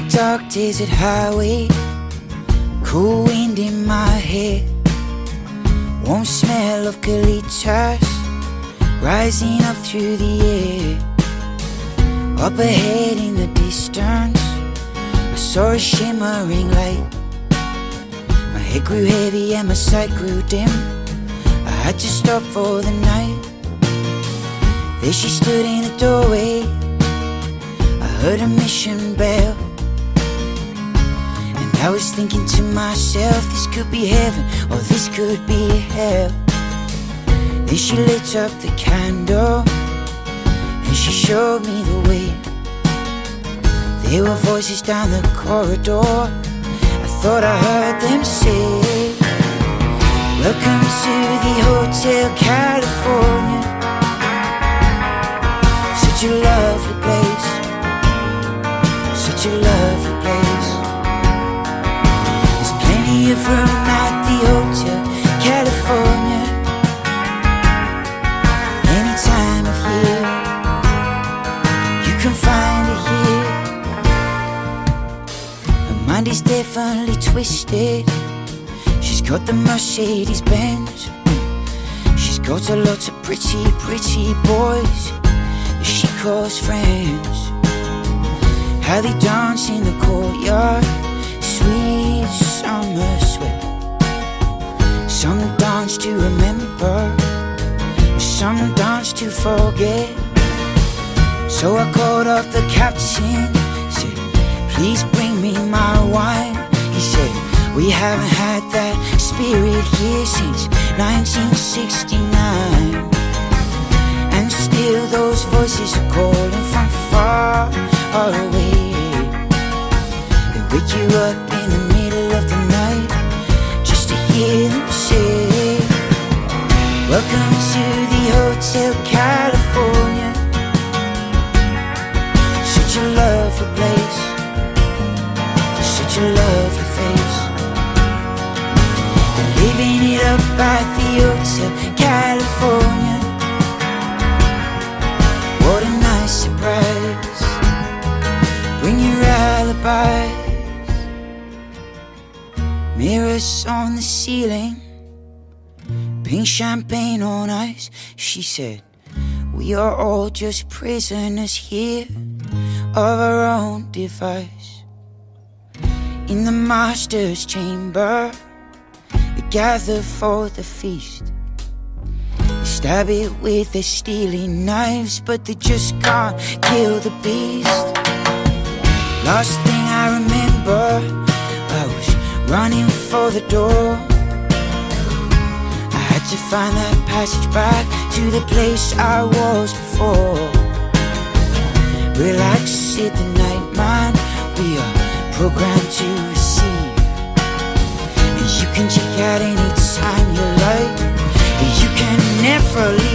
dark desert highway, cool wind in my hair, warm smell of colitas rising up through the air. Up ahead in the distance, I saw a shimmering light. My head grew heavy and my sight grew dim. I had to stop for the night. There she stood in the doorway. I heard a mission bell, and I was thinking to myself, this could be heaven or this could be hell. Then she lit up the candle and she showed me the way. There were voices down the corridor. I thought I heard them say, welcome to the Hotel California. Such a lovely place, such a lovely place. There's plenty of room at the Hotel California, any time of year you can find it here. Her mind is definitely twisted. She's got the Mercedes Benz. She's got a lot of pretty, pretty boys that she calls friends. How they dance in the courtyard, sweet summer sweat. Some dance to remember, some dance to forget. So I called up the captain, said, please bring me my wine. He said, we haven't had that spirit here since 1969. And still those voices are calling from far away. They wake you up in the middle of the night just to hear them say, welcome to the Hotel California. Such a lovely place, such a lovely face. They're living it up at the Hotel California. What a nice surprise, bring your alibis. Mirrors on the ceiling, pink champagne on ice. She said, we are all just prisoners here of our own device. In the master's chamber, they gather for the feast. They stab it with their stealing knives, but they just can't kill the beast. Last thing I remember, I was running for the door. I had to find that passage back to the place I was before. Relax, said the night man, we are programmed to receive. And you can check out any time you like, but you can never leave.